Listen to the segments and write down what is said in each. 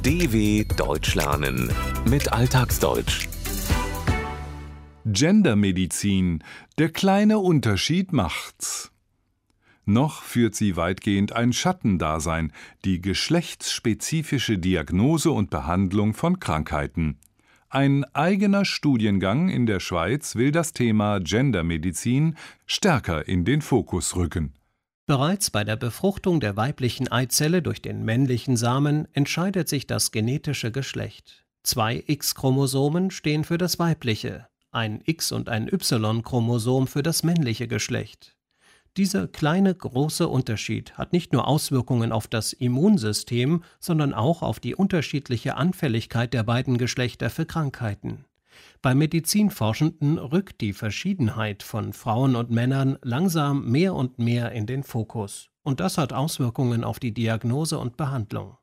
DW Deutsch lernen mit Alltagsdeutsch. Gendermedizin. Der kleine Unterschied macht's. Noch führt sie weitgehend ein Schattendasein, die geschlechtsspezifische Diagnose und Behandlung von Krankheiten. Ein eigener Studiengang in der Schweiz will das Thema Gendermedizin stärker in den Fokus rücken. Bereits bei der Befruchtung der weiblichen Eizelle durch den männlichen Samen entscheidet sich das genetische Geschlecht. 2 X-Chromosomen stehen für das weibliche, ein X- und ein Y-Chromosom für das männliche Geschlecht. Dieser kleine, große Unterschied hat nicht nur Auswirkungen auf das Immunsystem, sondern auch auf die unterschiedliche Anfälligkeit der beiden Geschlechter für Krankheiten. Bei Medizinforschenden rückt die Verschiedenheit von Frauen und Männern langsam mehr und mehr in den Fokus. Und das hat Auswirkungen auf die Diagnose und Behandlung.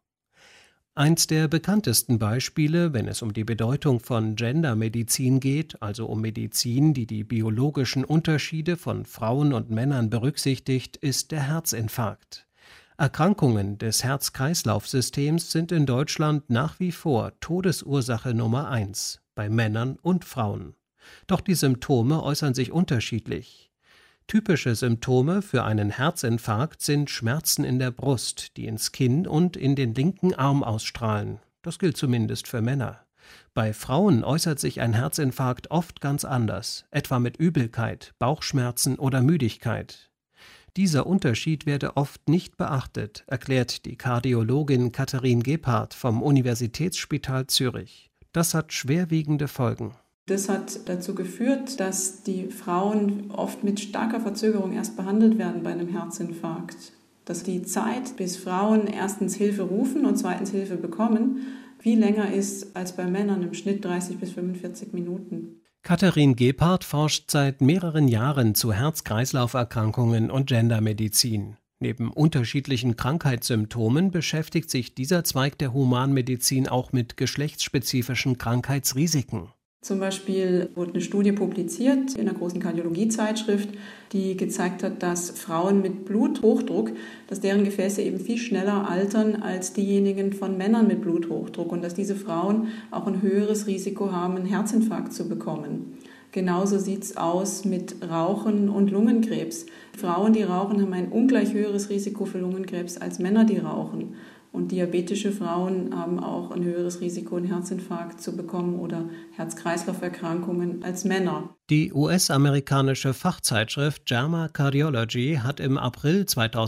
Eins der bekanntesten Beispiele, wenn es um die Bedeutung von Gendermedizin geht, also um Medizin, die die biologischen Unterschiede von Frauen und Männern berücksichtigt, ist der Herzinfarkt. Erkrankungen des Herz-Kreislauf-Systems sind in Deutschland nach wie vor Todesursache Nummer 1, bei Männern und Frauen. Doch die Symptome äußern sich unterschiedlich. Typische Symptome für einen Herzinfarkt sind Schmerzen in der Brust, die ins Kinn und in den linken Arm ausstrahlen. Das gilt zumindest für Männer. Bei Frauen äußert sich ein Herzinfarkt oft ganz anders, etwa mit Übelkeit, Bauchschmerzen oder Müdigkeit. Dieser Unterschied werde oft nicht beachtet, erklärt die Kardiologin Katharin Gebhardt vom Universitätsspital Zürich. Das hat schwerwiegende Folgen. Das hat dazu geführt, dass die Frauen oft mit starker Verzögerung erst behandelt werden bei einem Herzinfarkt. Dass die Zeit, bis Frauen erstens Hilfe rufen und zweitens Hilfe bekommen, viel länger ist als bei Männern, im Schnitt 30 bis 45 Minuten. Katharin Gebhardt forscht seit mehreren Jahren zu Herz-Kreislauf-Erkrankungen und Gendermedizin. Neben unterschiedlichen Krankheitssymptomen beschäftigt sich dieser Zweig der Humanmedizin auch mit geschlechtsspezifischen Krankheitsrisiken. Zum Beispiel wurde eine Studie publiziert in einer großen Kardiologiezeitschrift, die gezeigt hat, dass Frauen mit Bluthochdruck, dass deren Gefäße eben viel schneller altern als diejenigen von Männern mit Bluthochdruck und dass diese Frauen auch ein höheres Risiko haben, einen Herzinfarkt zu bekommen. Genauso sieht es aus mit Rauchen und Lungenkrebs. Frauen, die rauchen, haben ein ungleich höheres Risiko für Lungenkrebs als Männer, die rauchen. Und diabetische Frauen haben auch ein höheres Risiko, einen Herzinfarkt zu bekommen oder Herz-Kreislauf-Erkrankungen als Männer. Die US-amerikanische Fachzeitschrift JAMA Cardiology hat im April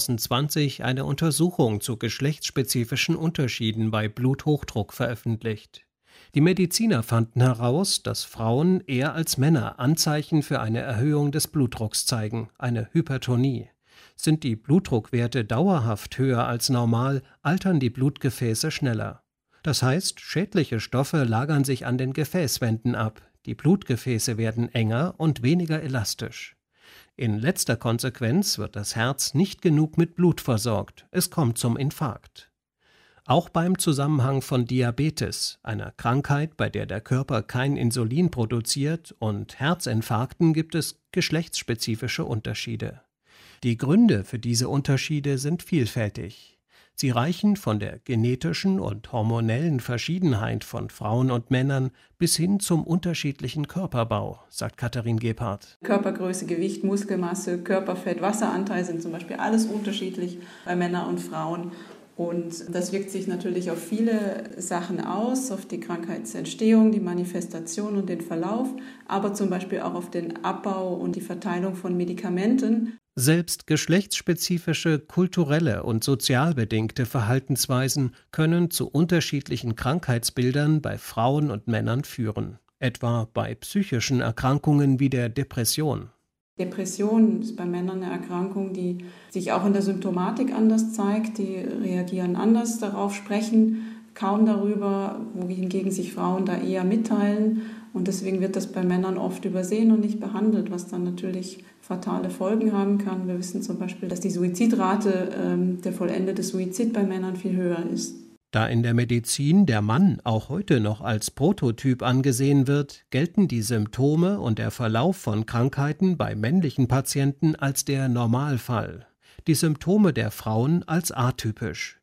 2020 eine Untersuchung zu geschlechtsspezifischen Unterschieden bei Bluthochdruck veröffentlicht. Die Mediziner fanden heraus, dass Frauen eher als Männer Anzeichen für eine Erhöhung des Blutdrucks zeigen, eine Hypertonie. Sind die Blutdruckwerte dauerhaft höher als normal, altern die Blutgefäße schneller. Das heißt, schädliche Stoffe lagern sich an den Gefäßwänden ab, die Blutgefäße werden enger und weniger elastisch. In letzter Konsequenz wird das Herz nicht genug mit Blut versorgt, es kommt zum Infarkt. Auch beim Zusammenhang von Diabetes, einer Krankheit, bei der der Körper kein Insulin produziert, und Herzinfarkten gibt es geschlechtsspezifische Unterschiede. Die Gründe für diese Unterschiede sind vielfältig. Sie reichen von der genetischen und hormonellen Verschiedenheit von Frauen und Männern bis hin zum unterschiedlichen Körperbau, sagt Katharin Gebhardt. Körpergröße, Gewicht, Muskelmasse, Körperfett, Wasseranteil sind zum Beispiel alles unterschiedlich bei Männern und Frauen. Und das wirkt sich natürlich auf viele Sachen aus, auf die Krankheitsentstehung, die Manifestation und den Verlauf, aber zum Beispiel auch auf den Abbau und die Verteilung von Medikamenten. Selbst geschlechtsspezifische, kulturelle und sozial bedingte Verhaltensweisen können zu unterschiedlichen Krankheitsbildern bei Frauen und Männern führen, etwa bei psychischen Erkrankungen wie der Depression. Depression ist bei Männern eine Erkrankung, die sich auch in der Symptomatik anders zeigt. Die reagieren anders darauf, sprechen kaum darüber, wohingegen sich Frauen da eher mitteilen. Und deswegen wird das bei Männern oft übersehen und nicht behandelt, was dann natürlich fatale Folgen haben kann. Wir wissen zum Beispiel, dass die Suizidrate, der vollendete Suizid bei Männern viel höher ist. Da in der Medizin der Mann auch heute noch als Prototyp angesehen wird, gelten die Symptome und der Verlauf von Krankheiten bei männlichen Patienten als der Normalfall, die Symptome der Frauen als atypisch.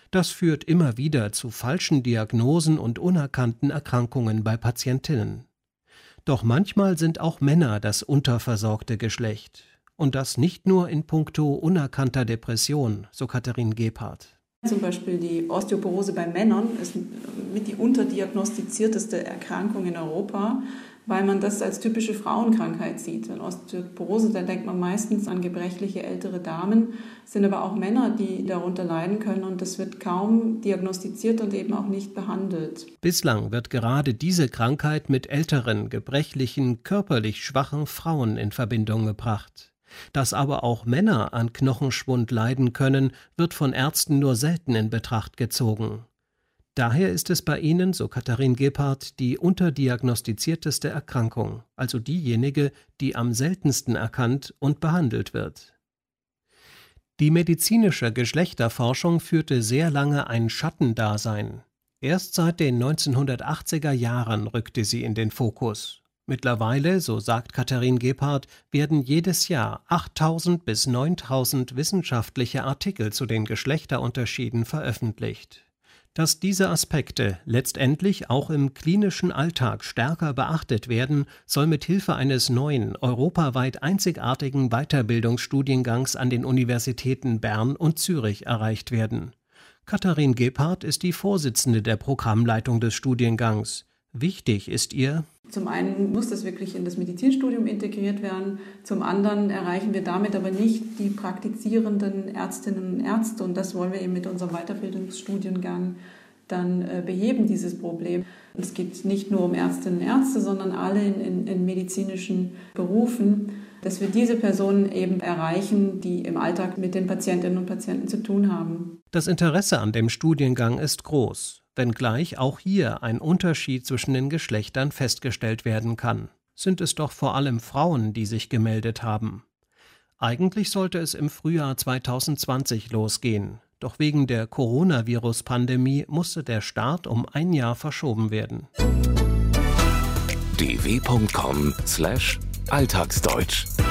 Das führt immer wieder zu falschen Diagnosen und unerkannten Erkrankungen bei Patientinnen. Doch manchmal sind auch Männer das unterversorgte Geschlecht. Und das nicht nur in puncto unerkannter Depression, so Katharin Gebhardt. Zum Beispiel die Osteoporose bei Männern ist mit die unterdiagnostizierteste Erkrankung in Europa, weil man das als typische Frauenkrankheit sieht. An Osteoporose, da denkt man meistens an gebrechliche ältere Damen, sind aber auch Männer, die darunter leiden können und das wird kaum diagnostiziert und eben auch nicht behandelt. Bislang wird gerade diese Krankheit mit älteren, gebrechlichen, körperlich schwachen Frauen in Verbindung gebracht. Dass aber auch Männer an Knochenschwund leiden können, wird von Ärzten nur selten in Betracht gezogen. Daher ist es bei ihnen, so Katharin Gebhardt, die unterdiagnostizierteste Erkrankung, also diejenige, die am seltensten erkannt und behandelt wird. Die medizinische Geschlechterforschung führte sehr lange ein Schattendasein. Erst seit den 1980er Jahren rückte sie in den Fokus. Mittlerweile, so sagt Katharin Gebhardt, werden jedes Jahr 8.000 bis 9.000 wissenschaftliche Artikel zu den Geschlechterunterschieden veröffentlicht. Dass diese Aspekte letztendlich auch im klinischen Alltag stärker beachtet werden, soll mit Hilfe eines neuen, europaweit einzigartigen Weiterbildungsstudiengangs an den Universitäten Bern und Zürich erreicht werden. Katharin Gebhardt ist die Vorsitzende der Programmleitung des Studiengangs. Wichtig ist ihr: Zum einen muss das wirklich in das Medizinstudium integriert werden, zum anderen erreichen wir damit aber nicht die praktizierenden Ärztinnen und Ärzte und das wollen wir eben mit unserem Weiterbildungsstudiengang dann beheben, dieses Problem. Es geht nicht nur um Ärztinnen und Ärzte, sondern alle in medizinischen Berufen, dass wir diese Personen eben erreichen, die im Alltag mit den Patientinnen und Patienten zu tun haben. Das Interesse an dem Studiengang ist groß, wenngleich auch hier ein Unterschied zwischen den Geschlechtern festgestellt werden kann. Sind es doch vor allem Frauen, die sich gemeldet haben. Eigentlich sollte es im Frühjahr 2020 losgehen, doch wegen der Coronavirus-Pandemie musste der Start um ein Jahr verschoben werden. dw.com/Alltagsdeutsch